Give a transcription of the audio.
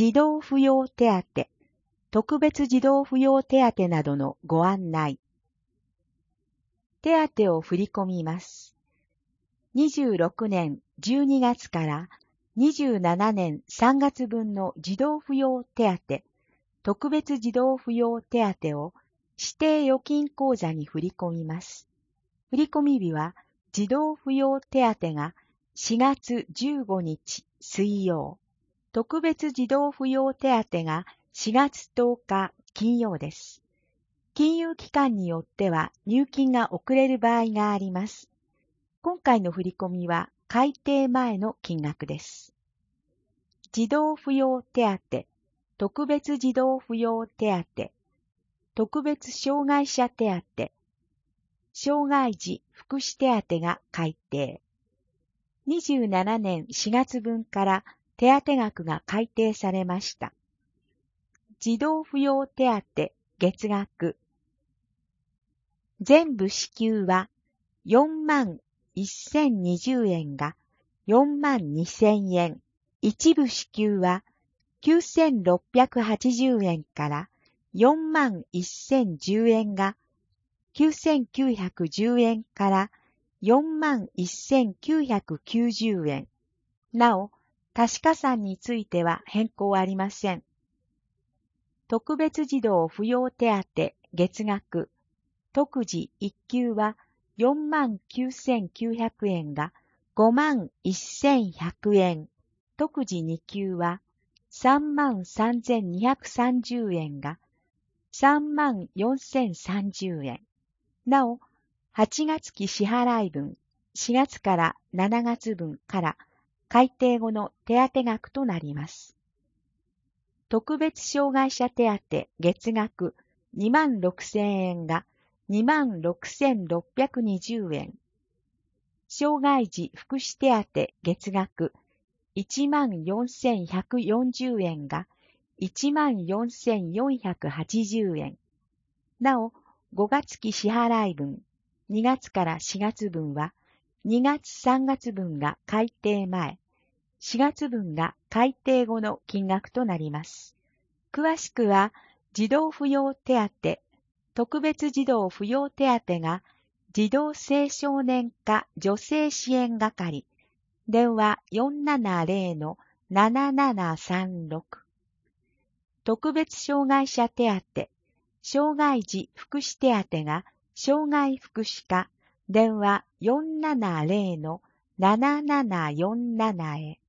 児童扶養手当、特別児童扶養手当などのご案内。手当を振り込みます。26年12月から27年3月分の児童扶養手当、特別児童扶養手当を指定預金口座に振り込みます。振込日は児童扶養手当が4月15日水曜、特別児童扶養手当が4月10日金曜です。金融機関によっては入金が遅れる場合があります。今回の振り込みは改定前の金額です。児童扶養手当、特別児童扶養手当、特別障害者手当、障害児福祉手当が改定。27年4月分から手当額が改定されました。児童扶養手当月額。全部支給は41,020円が42,000円。一部支給は9,680円から41,010円が9,910円から41,990円。なお、足し加算については変更ありません。特別児童扶養手当月額。特児1級は49,900円が51,100円。特児2級は33,230円が34,030円。なお、8月期支払い分、4月から7月分から改定後の手当額となります。特別障害者手当月額26,000円が26,620円。障害児福祉手当月額14,140円が14,480円。なお、5月期支払い分、2月から4月分は、2月3月分が改定前、4月分が改定後の金額となります。詳しくは、児童扶養手当、特別児童扶養手当が、児童青少年課女性支援係、電話470-7736。特別障害者手当、障害児福祉手当が障害福祉課電話470-7747へ。